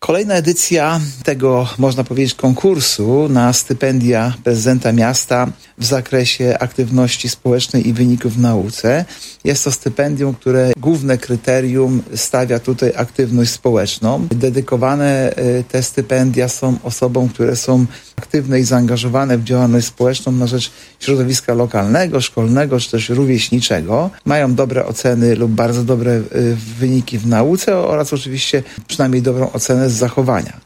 Kolejna edycja tego, można powiedzieć, konkursu na stypendia prezydenta miasta w zakresie aktywności społecznej i wyników w nauce. Jest to stypendium, które główne kryterium stawia tutaj aktywność społeczną. Dedykowane te stypendia są osobom, które są aktywne i zaangażowane w działalność społeczną na rzecz środowiska lokalnego, szkolnego czy też rówieśniczego. Mają dobre oceny lub bardzo dobre wyniki w nauce oraz oczywiście przynajmniej dobrą ocenę z zachowania.